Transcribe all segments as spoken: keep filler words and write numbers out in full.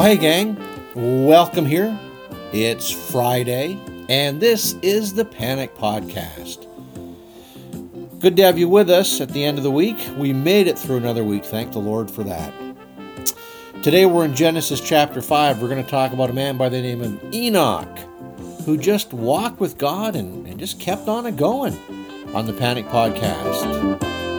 Well, hey gang, welcome here. It's Friday, and this is the Panic Podcast. Good to have you with us at the end of the week. We made it through another week, thank the Lord for that. Today we're in Genesis chapter five. We're going to talk about a man by the name of Enoch, who just walked with God and, and just kept on it going on the Panic Podcast.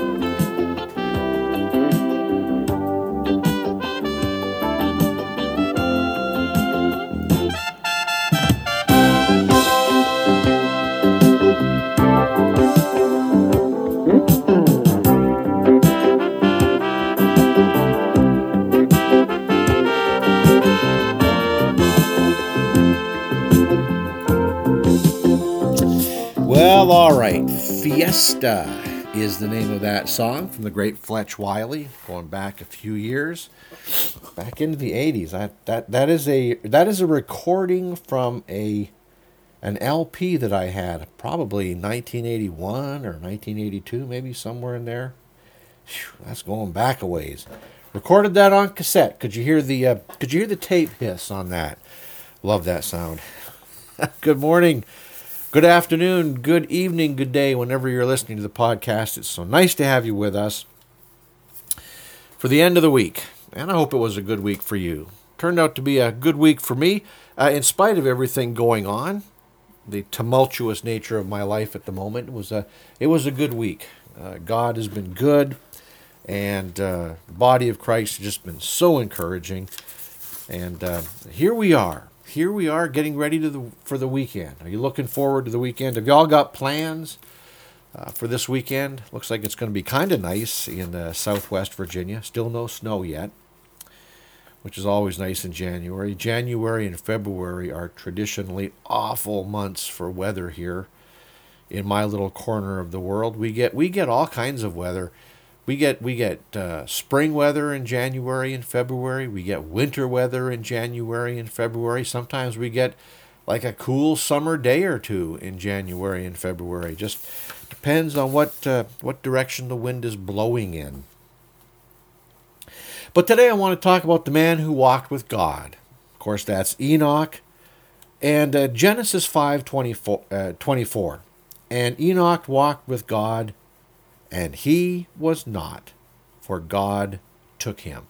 Well, all right. Fiesta is the name of that song from the great Fletch Wiley, going back a few years, back into the eighties. I, that that is a that is a recording from a an L P that I had, probably nineteen eighty-one or nineteen eighty-two, maybe somewhere in there. Whew, that's going back a ways. Recorded that on cassette. Could you hear the uh, could you hear the tape hiss on that? Love that sound. Good morning. Good afternoon, good evening, good day, whenever you're listening to the podcast. It's so nice to have you with us for the end of the week. And I hope it was a good week for you. Turned out to be a good week for me, uh, in spite of everything going on. The tumultuous nature of my life at the moment was a, it was a good week. Uh, God has been good, and uh, the body of Christ has just been so encouraging. And uh, here we are. Here we are getting ready to the, for the weekend. Are you looking forward to the weekend? Have y'all got plans uh, for this weekend? Looks like it's going to be kind of nice in uh, southwest Virginia. Still no snow yet, which is always nice in January. January and February are traditionally awful months for weather here in my little corner of the world. We get we get all kinds of weather. We get we get uh, spring weather in January and February. We get winter weather in January and February. Sometimes we get like a cool summer day or two in January and February. Just depends on what uh, what direction the wind is blowing in. But today I want to talk about the man who walked with God. Of course, that's Enoch, and uh, Genesis five twenty-four, uh, twenty-four. And Enoch walked with God, and he was not, for God took him.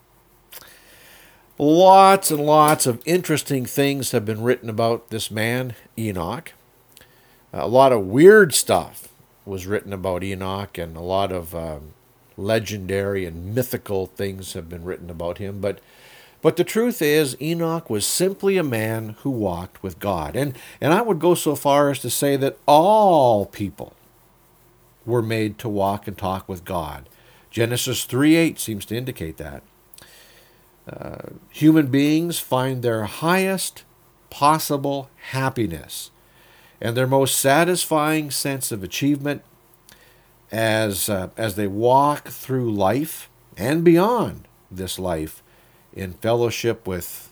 Lots and lots of interesting things have been written about this man, Enoch. A lot of weird stuff was written about Enoch, and a lot of um, legendary and mythical things have been written about him. But but the truth is, Enoch was simply a man who walked with God. And, and I would go so far as to say that all people were made to walk and talk with God. Genesis three eight seems to indicate that. Uh, human beings find their highest possible happiness and their most satisfying sense of achievement as, uh, as they walk through life and beyond this life in fellowship with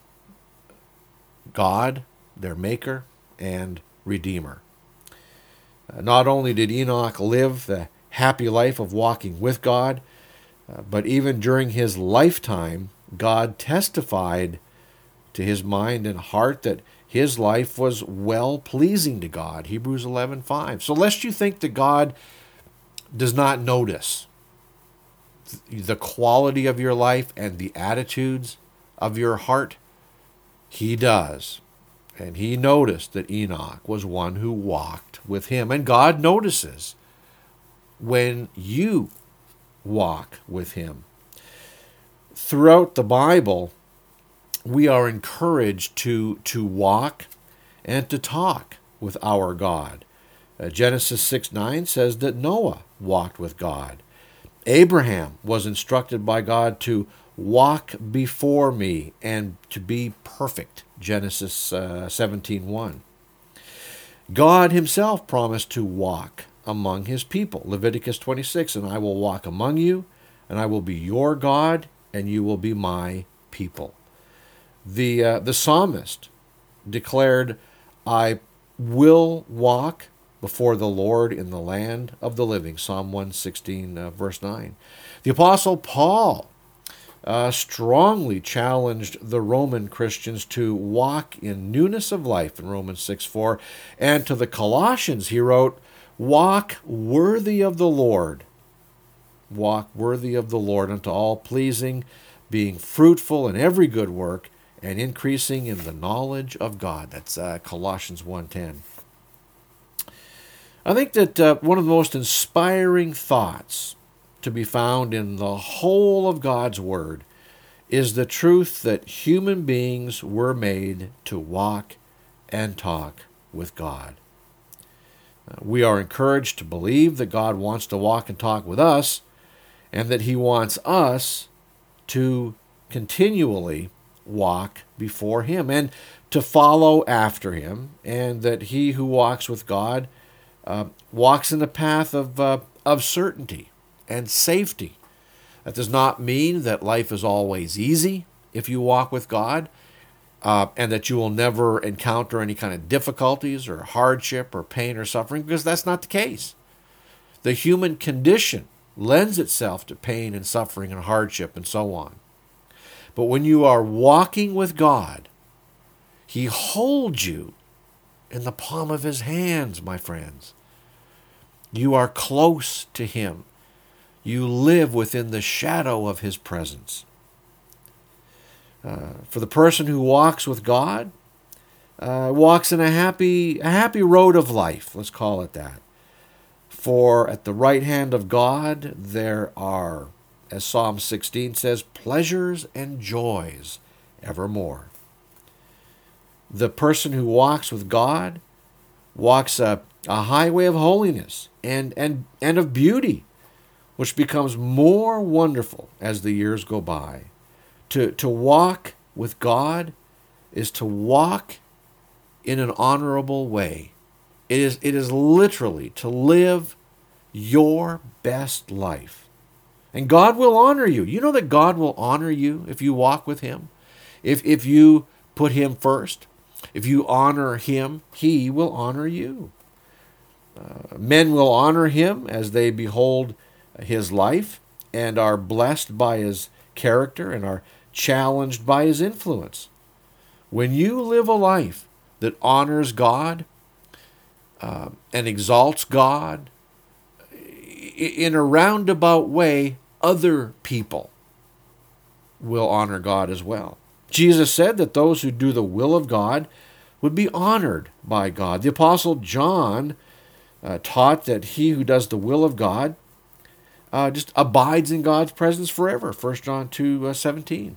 God, their Maker and Redeemer. Not only did Enoch live the happy life of walking with God, uh, but even during his lifetime, God testified to his mind and heart that his life was well-pleasing to God, Hebrews eleven five. So lest you think that God does not notice the quality of your life and the attitudes of your heart, he does. And he noticed that Enoch was one who walked with him. And God notices when you walk with him. Throughout the Bible, we are encouraged to, to walk and to talk with our God. Uh, Genesis six nine says that Noah walked with God. Abraham was instructed by God to walk before me and to be perfect. Genesis uh, seventeen one. God himself promised to walk among his people. Leviticus twenty-six, and I will walk among you, and I will be your God, and you will be my people. The, uh, the psalmist declared, I will walk before the Lord in the land of the living. Psalm one sixteen, uh, verse nine. The Apostle Paul uh, strongly challenged the Roman Christians to walk in newness of life in Romans six four. And to the Colossians, he wrote, walk worthy of the Lord. Walk worthy of the Lord unto all pleasing, being fruitful in every good work, and increasing in the knowledge of God. That's uh, Colossians one ten. I think that uh, one of the most inspiring thoughts to be found in the whole of God's Word is the truth that human beings were made to walk and talk with God. Uh, we are encouraged to believe that God wants to walk and talk with us, and that He wants us to continually walk before Him and to follow after Him, and that he who walks with God uh, walks in the path of, uh, of certainty and safety. That does not mean that life is always easy if you walk with God, uh, and that you will never encounter any kind of difficulties or hardship or pain or suffering, because that's not the case. The human condition lends itself to pain and suffering and hardship and so on. But when you are walking with God, He holds you in the palm of His hands, my friends. You are close to Him. You live within the shadow of His presence. Uh, for the person who walks with God, uh, walks in a happy, a happy road of life, let's call it that. For at the right hand of God there are, as Psalm sixteen says, pleasures and joys evermore. The person who walks with God walks a, a highway of holiness and, and, and of beauty, which becomes more wonderful as the years go by. To, to walk with God is to walk in an honorable way. It is, it is literally to live your best life. And God will honor you. You know that God will honor you if you walk with Him. If, if you put Him first, if you honor Him, He will honor you. Uh, men will honor Him as they behold His life and are blessed by His character and are challenged by His influence. When you live a life that honors God uh, and exalts God, in a roundabout way, other people will honor God as well. Jesus said that those who do the will of God would be honored by God. The Apostle John uh, taught that he who does the will of God uh, just abides in God's presence forever, First John two seventeen.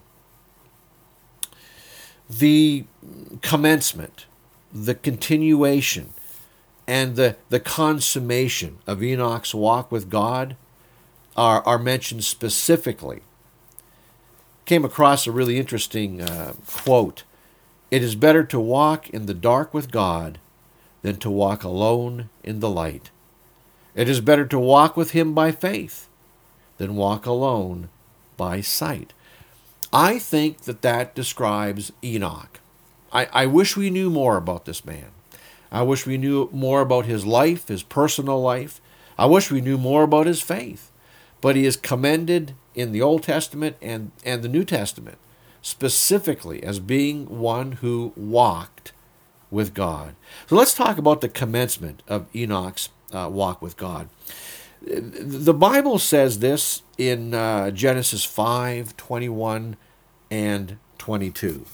The commencement, the continuation, and the, the consummation of Enoch's walk with God are, are mentioned specifically. Came across a really interesting uh, quote. It is better to walk in the dark with God than to walk alone in the light. It is better to walk with Him by faith than walk alone by sight. I think that that describes Enoch. I, I wish we knew more about this man. I wish we knew more about his life, his personal life. I wish we knew more about his faith. But he is commended in the Old Testament and, and the New Testament specifically as being one who walked with God. So let's talk about the commencement of Enoch's uh, walk with God. The Bible says this in uh, Genesis five, twenty-one and twenty-two.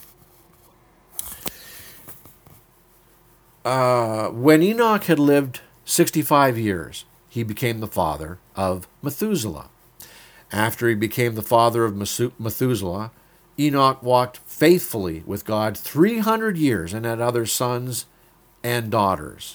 Uh, when Enoch had lived sixty-five years, he became the father of Methuselah. After he became the father of Methuselah, Enoch walked faithfully with God three hundred years and had other sons and daughters.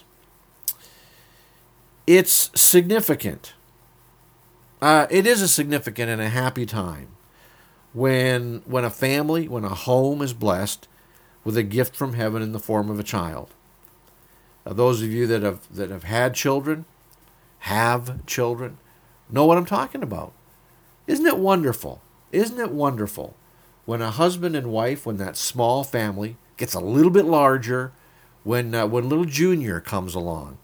It's significant. Uh, it is a significant and a happy time when, when a family, when a home is blessed with a gift from heaven in the form of a child. Uh, those of you that have that have had children, have children, know what I'm talking about. Isn't it wonderful? Isn't it wonderful when a husband and wife, when that small family gets a little bit larger, when uh, when little Junior comes along?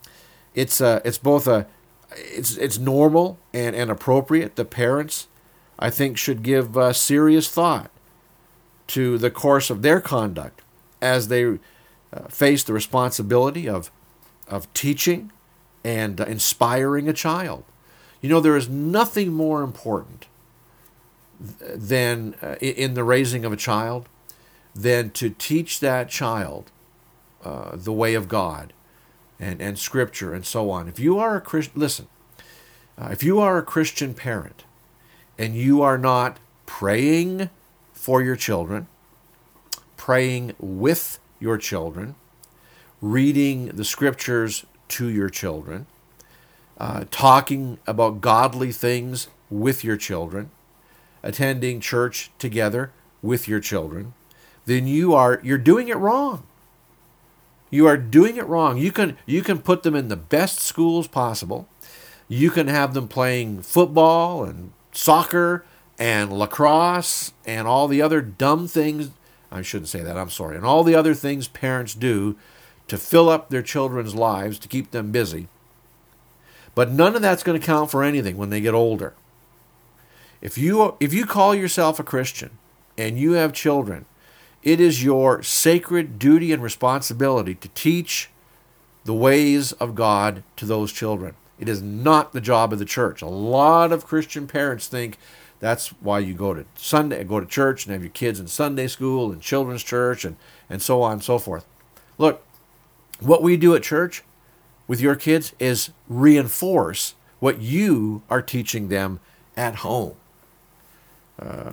It's uh, it's both a it's it's normal and, and appropriate. The parents I think, should give uh, serious thought to the course of their conduct as they uh, face the responsibility of, of teaching and uh, inspiring a child. You know, there is nothing more important than uh, in the raising of a child than to teach that child uh, the way of God and, and Scripture and so on. If you are a Christian, listen, uh, if you are a Christian parent and you are not praying for your children, praying with your children, reading the Scriptures to your children, uh, talking about godly things with your children, attending church together with your children, then you are you're doing it wrong. You are doing it wrong. You can you can put them in the best schools possible. You can have them playing football and soccer and lacrosse and all the other dumb things. I shouldn't say that, I'm sorry. And all the other things parents do to fill up their children's lives to keep them busy. But none of that's going to count for anything when they get older. If you if you call yourself a Christian and you have children, it is your sacred duty and responsibility to teach the ways of God to those children. It is not the job of the church. A lot of Christian parents think that's why you go to Sunday, go to church and have your kids in Sunday school and children's church and, and so on and so forth. Look, what we do at church with your kids is reinforce what you are teaching them at home. Uh,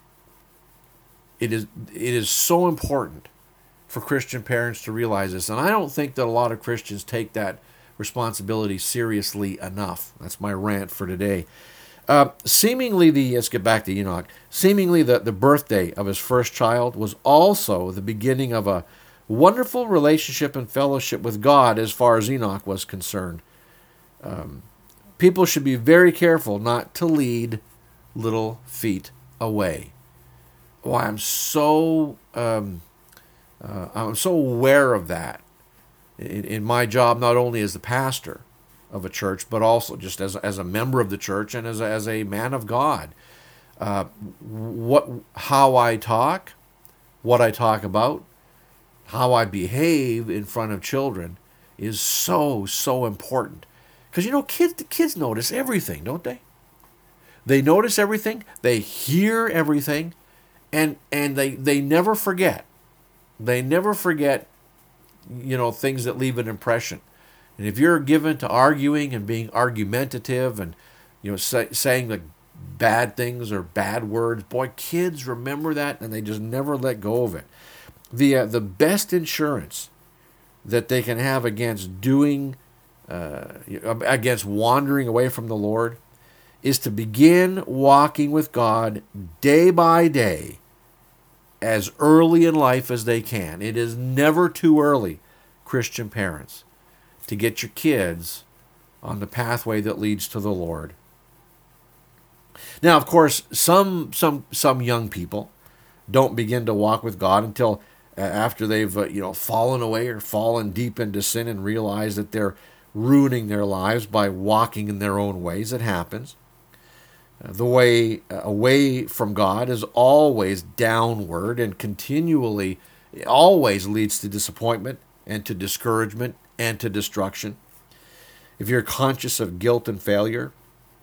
it is it is so important for Christian parents to realize this, and I don't think that a lot of Christians take that responsibility seriously enough. That's my rant for today. Uh, seemingly, the let's get back to Enoch. Seemingly, the, the birthday of his first child was also the beginning of a wonderful relationship and fellowship with God as far as Enoch was concerned. Um, people should be very careful not to lead little feet away. Oh, I'm so um, uh, I'm so aware of that in, in my job, not only as the pastor of a church, but also just as as a member of the church and as a, as a man of God. Uh, what how I talk, what I talk about, how I behave in front of children is so so important. Because you know, kids the kids notice everything, don't they? They notice everything, they hear everything, and and they, they never forget. They never forget, you know, things that leave an impression. And if you're given to arguing and being argumentative and, you know, say, saying like bad things or bad words, boy, kids remember that and they just never let go of it. The uh, the best insurance that they can have against doing, uh, against wandering away from the Lord, is to begin walking with God day by day as early in life as they can. It is never too early, Christian parents, to get your kids on the pathway that leads to the Lord. Now, of course, some some some young people don't begin to walk with God until after they've uh, you know fallen away or fallen deep into sin and realize that they're ruining their lives by walking in their own ways. It happens. The way away from God is always downward and continually, always leads to disappointment and to discouragement and to destruction. If you're conscious of guilt and failure,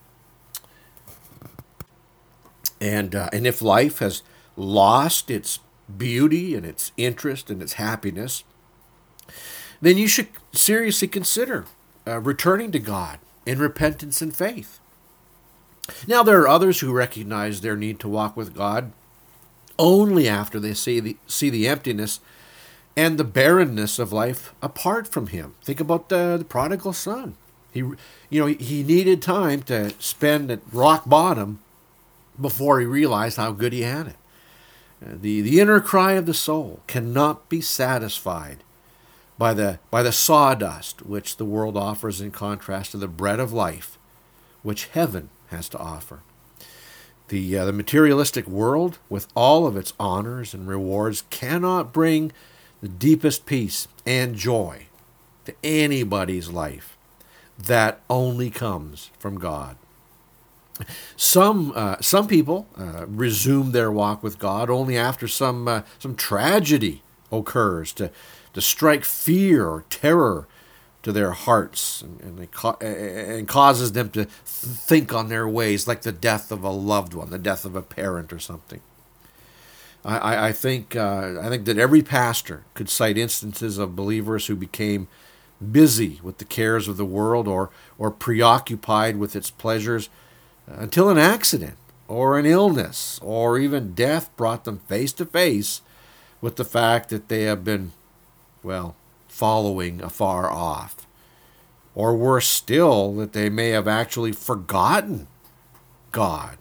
and uh, and if life has lost its beauty and its interest and its happiness, then you should seriously consider uh, returning to God in repentance and faith. Now, there are others who recognize their need to walk with God only after they see the, see the emptiness and the barrenness of life apart from Him. Think about the, the prodigal son. He, you know, he needed time to spend at rock bottom before he realized how good he had it. The, the inner cry of the soul cannot be satisfied by the, by the sawdust which the world offers in contrast to the bread of life which heaven has to offer. The, uh, the materialistic world, with all of its honors and rewards, cannot bring the deepest peace and joy to anybody's life. That only comes from God. Some uh, some people uh, resume their walk with God only after some uh, some tragedy occurs to to strike fear or terror to their hearts, and, and, they ca- and causes them to think on their ways, like the death of a loved one, the death of a parent or something. I, I, I think uh, I think that every pastor could cite instances of believers who became busy with the cares of the world, or or preoccupied with its pleasures, until an accident or an illness or even death brought them face to face with the fact that they have been, well, following afar off. Or worse still, that they may have actually forgotten God.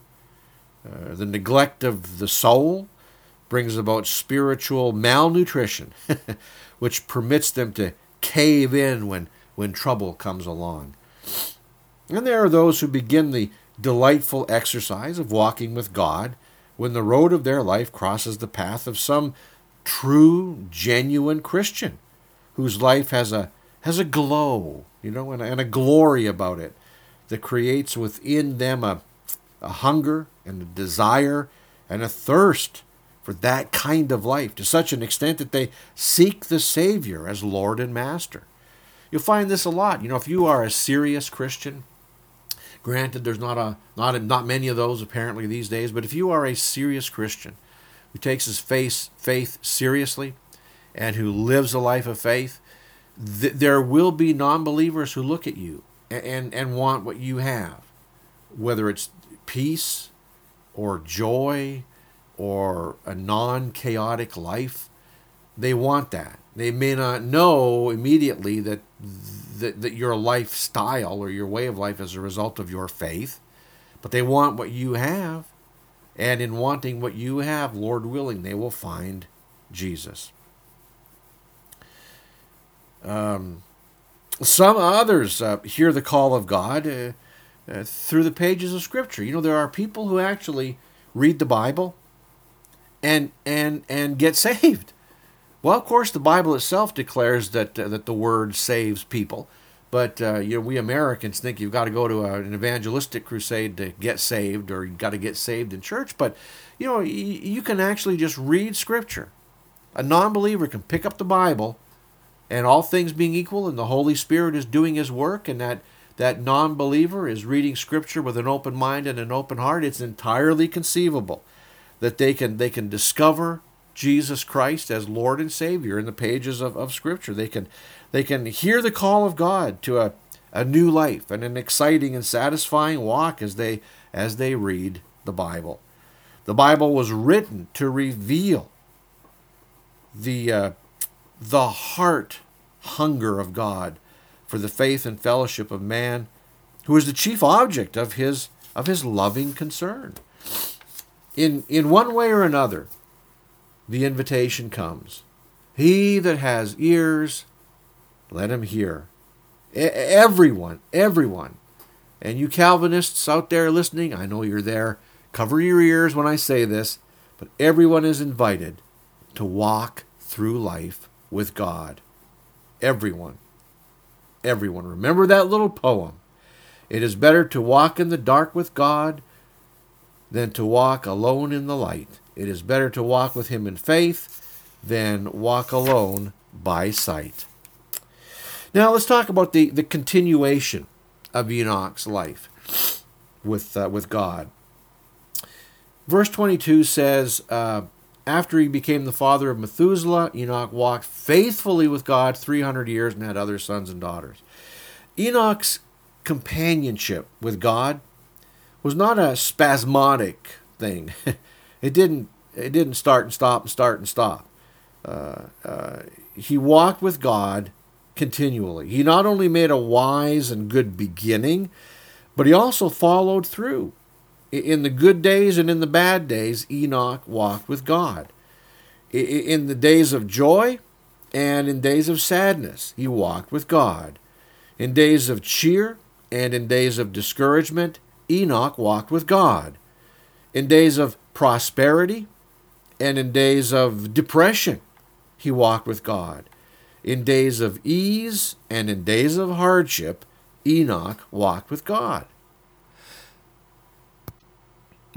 Uh, the neglect of the soul brings about spiritual malnutrition, which permits them to cave in when, when trouble comes along. And there are those who begin the delightful exercise of walking with God when the road of their life crosses the path of some true, genuine Christian whose life has a has a glow, you know, and, and a glory about it that creates within them a, a hunger and a desire and a thirst for that kind of life, to such an extent that they seek the Savior as Lord and Master. You'll find this a lot. You know, if you are a serious Christian, granted, there's not a not a, not many of those apparently these days, but if you are a serious Christian who takes his faith faith seriously and who lives a life of faith, th- there will be non-believers who look at you and, and and want what you have, whether it's peace or joy or a non-chaotic life. They want that. They may not know immediately that, that that your lifestyle or your way of life is a result of your faith, but they want what you have, and in wanting what you have, Lord willing, they will find Jesus. Um, some others uh, hear the call of God uh, uh, through the pages of Scripture. You know, there are people who actually read the Bible and and and get saved. Well, of course, the Bible itself declares that uh, that the Word saves people, but uh, you know, we Americans think you've got to go to a, an evangelistic crusade to get saved, or you've got to get saved in church. But you know, y- you can actually just read Scripture. A non-believer can pick up the Bible, and all things being equal, and the Holy Spirit is doing His work, and that that non-believer is reading Scripture with an open mind and an open heart. It's entirely conceivable that they can they can discover Jesus Christ as Lord and Savior in the pages of, of Scripture. They can they can hear the call of God to a, a new life and an exciting and satisfying walk as they as they read the Bible. The Bible was written to reveal the uh, the heart hunger of God for the faith and fellowship of man, who is the chief object of his of his loving concern. In in one way or another, the invitation comes. He that has ears, let him hear. E- everyone, everyone. And you Calvinists out there listening, I know you're there. Cover your ears when I say this, but everyone is invited to walk through life with God. Everyone. Everyone. Remember that little poem. It is better to walk in the dark with God than to walk alone in the light. It is better to walk with Him in faith than walk alone by sight. Now let's talk about the, the continuation of Enoch's life with uh, with God. Verse twenty-two says, uh, after he became the father of Methuselah, Enoch walked faithfully with God three hundred years and had other sons and daughters. Enoch's companionship with God was not a spasmodic thing. It didn't it didn't start and stop and start and stop. Uh, uh, he walked with God continually. He not only made a wise and good beginning, but he also followed through. In the good days and in the bad days, Enoch walked with God. In the days of joy and in days of sadness, he walked with God. In days of cheer and in days of discouragement, Enoch walked with God. In days of prosperity and in days of depression, he walked with God. In days of ease and in days of hardship, Enoch walked with God.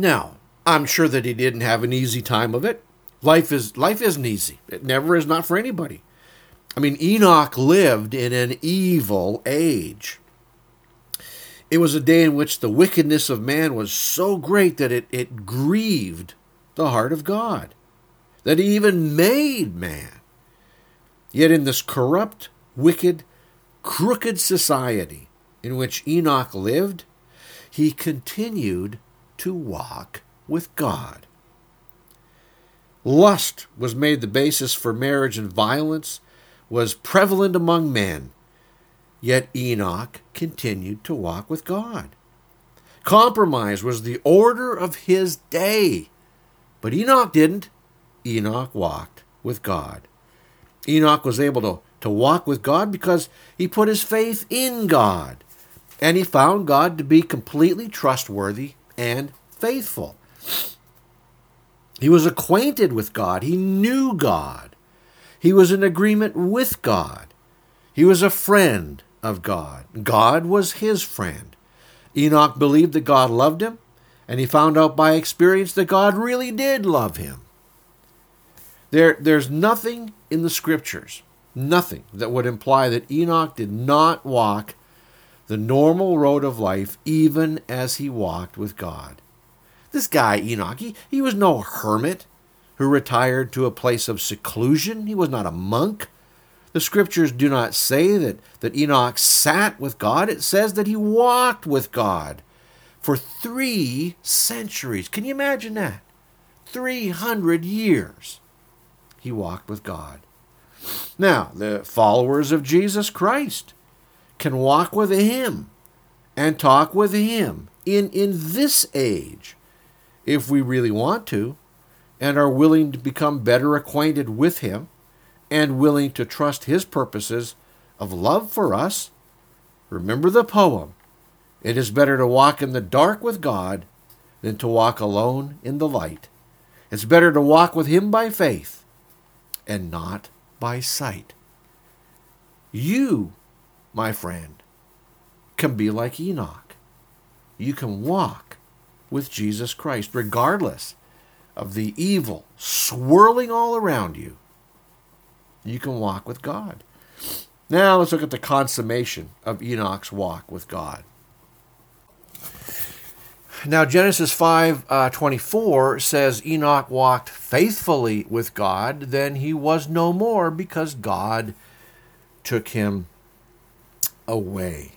Now, I'm sure that he didn't have an easy time of it. Life is life isn't easy. It never is, not for anybody. I mean, Enoch lived in an evil age. It was a day in which the wickedness of man was so great that it, it grieved the heart of God, that he even made man. Yet in this corrupt, wicked, crooked society in which Enoch lived, he continued to walk with God. Lust was made the basis for marriage, and violence was prevalent among men. Yet Enoch continued to walk with God. Compromise was the order of his day. But Enoch didn't. Enoch walked with God. Enoch was able to, to walk with God because he put his faith in God. And he found God to be completely trustworthy and faithful. He was acquainted with God. He knew God. He was in agreement with God. He was a friend of God. God was his friend. Enoch believed that God loved him, and he found out by experience that God really did love him. There, there's nothing in the Scriptures, nothing that would imply that Enoch did not walk the normal road of life even as he walked with God. This guy, Enoch, he, he was no hermit who retired to a place of seclusion. He was not a monk. The Scriptures do not say that, that Enoch sat with God. It says that he walked with God for three centuries. Can you imagine that? three hundred years he walked with God. Now, the followers of Jesus Christ can walk with him and talk with him in, in this age if we really want to and are willing to become better acquainted with him and willing to trust his purposes of love for us. Remember the poem, "It is better to walk in the dark with God than to walk alone in the light. It's better to walk with him by faith and not by sight." You, my friend, can be like Enoch. You can walk with Jesus Christ regardless of the evil swirling all around you. You can walk with God. Now let's look at the consummation of Enoch's walk with God. Now Genesis five twenty-four says Enoch walked faithfully with God, then he was no more because God took him away.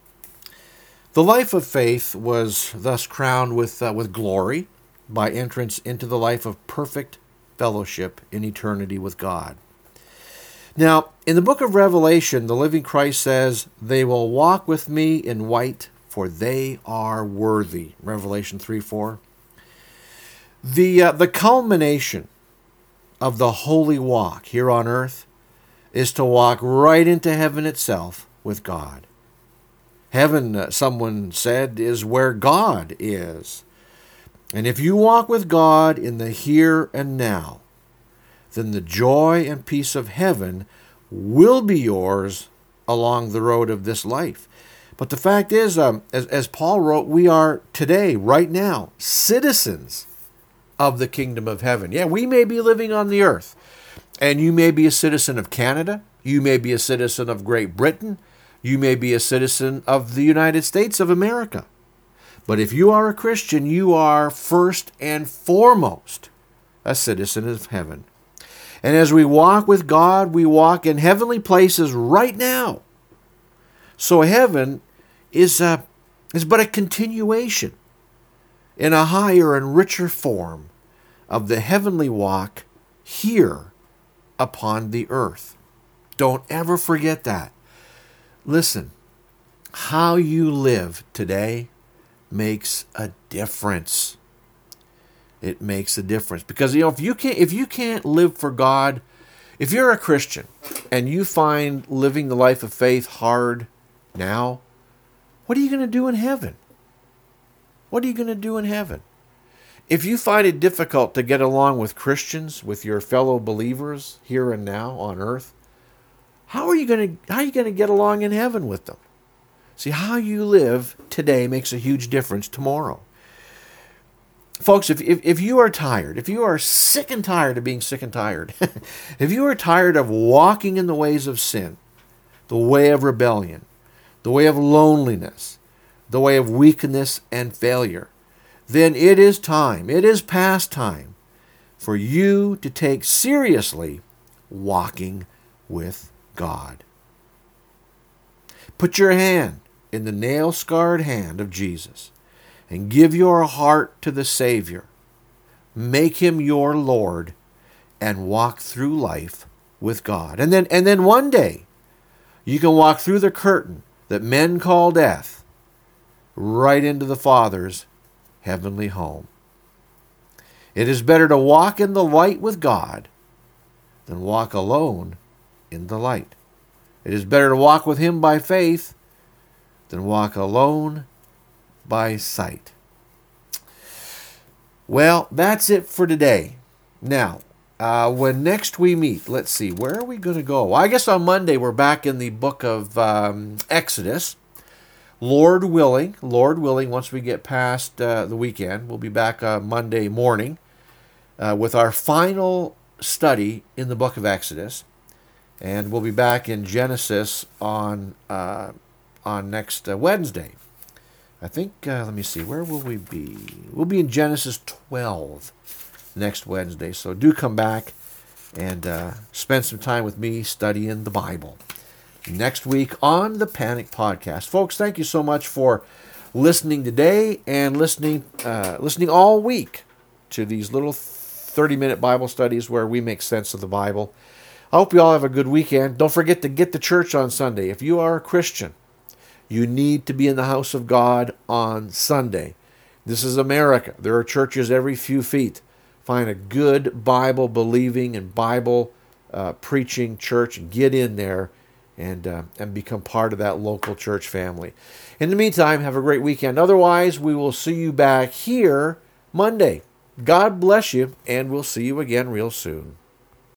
The life of faith was thus crowned with, uh, with glory by entrance into the life of perfect fellowship in eternity with God. Now, in the book of Revelation, the living Christ says, "They will walk with me in white, for they are worthy." Revelation three four. The, uh, the culmination of the holy walk here on earth is to walk right into heaven itself with God. Heaven, uh, someone said, is where God is. And if you walk with God in the here and now, then the joy and peace of heaven will be yours along the road of this life. But the fact is, um, as, as Paul wrote, we are today, right now, citizens of the kingdom of heaven. Yeah, we may be living on the earth, and you may be a citizen of Canada, you may be a citizen of Great Britain, you may be a citizen of the United States of America. But if you are a Christian, you are first and foremost a citizen of heaven. And as we walk with God, we walk in heavenly places right now. So heaven is, a, is but a continuation in a higher and richer form of the heavenly walk here upon the earth. Don't ever forget that. Listen, how you live today makes a difference. It makes a difference. Because, you know, if you can't if you can't live for God, if you're a Christian and you find living the life of faith hard now, what are you going to do in heaven? What are you going to do in heaven? If you find it difficult to get along with Christians, with your fellow believers here and now on earth, how are you going to how are you going to get along in heaven with them? See, how you live today makes a huge difference tomorrow. Folks, if, if, if you are tired, if you are sick and tired of being sick and tired, if you are tired of walking in the ways of sin, the way of rebellion, the way of loneliness, the way of weakness and failure, then it is time, it is past time for you to take seriously walking with God. Put your hand in the nail-scarred hand of Jesus and give your heart to the Savior. Make him your Lord and walk through life with God. And then, and then one day, you can walk through the curtain that men call death right into the Father's heavenly home. It is better to walk in the light with God than walk alone in the light. It is better to walk with him by faith than walk alone by sight. Well, that's it for today. Now, uh, when next we meet, let's see, where are we going to go? Well, I guess on Monday we're back in the book of um, Exodus. Lord willing, Lord willing, once we get past uh, the weekend, we'll be back uh, Monday morning uh, with our final study in the book of Exodus. And we'll be back in Genesis on uh, on next uh, Wednesday. I think, uh, let me see, where will we be? We'll be in Genesis twelve next Wednesday. So do come back and uh, spend some time with me studying the Bible next week on the Panic Podcast. Folks, thank you so much for listening today and listening, uh, listening all week to these little thirty-minute Bible studies where we make sense of the Bible. I hope you all have a good weekend. Don't forget to get to church on Sunday. If you are a Christian, you need to be in the house of God on Sunday. This is America. There are churches every few feet. Find a good Bible-believing and Bible-preaching uh, church and get in there and, uh, and become part of that local church family. In the meantime, have a great weekend. Otherwise, we will see you back here Monday. God bless you, and we'll see you again real soon.